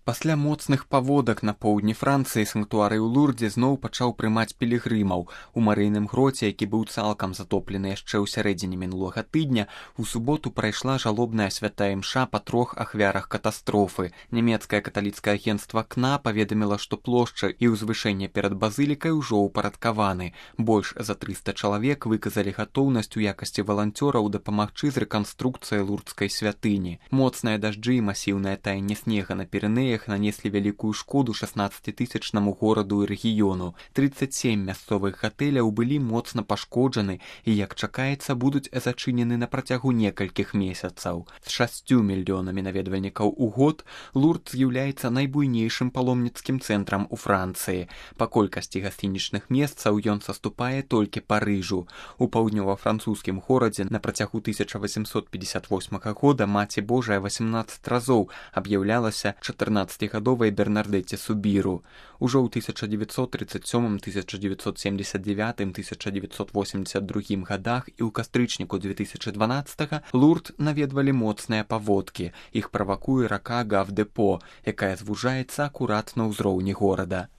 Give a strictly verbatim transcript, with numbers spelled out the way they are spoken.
Пасля моцных паводак на поўдні Францыі санктуарый у Лурдзе зноў пачаў прымаць пілігрымаў. У марыйным гроце, які быў цалкам затоплены яшчэ ў сярэдзіне мінулага тыдня, у суботу прайшла жалобная святая імша па трох ахвярах катастрофы. Нямецкае каталіцкае агенцтва КНА паведаміла, што плошча і ўзвышэнне перад базылікай ужо ўпарадкаваны. Больш за трыста чалавек выказалі гатоўнасць у якасці валанцёраў дапамагчы з рэканструкцыяй лурдскай святыні. Моцныя дажджы і масіўнае таянне снега на Пірэнеях нанеслі вялікую шкоду шаснаццацітысячнаму гораду і рэгіёну. трыццаць сем мясцовых гатэляў былі моцна пашкоджаны і, як чакаецца, будуць зачынены на працягу некалькіх месяцаў. З шасцю мільёнамі наведвальнікаў у год Лурд з'яўляецца найбуйнейшым паломніцкім цэнтрам у Францыі. Па колькасці гасцінічных месцаў ён саступае толькі Парыжу. У паўднёва-французскім горадзе на працягу тысяча васемсот пятьдесят восьмага года Маці Божая васемнаццаць разоў аб'яўлялася чатырнаццацігадовай Бернардэтце Субіру. Ужо ў тысяча дзевяцьсот трыццаць сёмым, тысяча дзевяцьсот семьдесят девятым, тысяча дзевяцьсот восемьдесят другім гадах і ў кастрычніку две тысячи дванаццатага Лурд наведвалі моцныя паводкі. Іх правакуе рака Гав-Дэпо, якая звужаецца акурат на ўзроўні горада.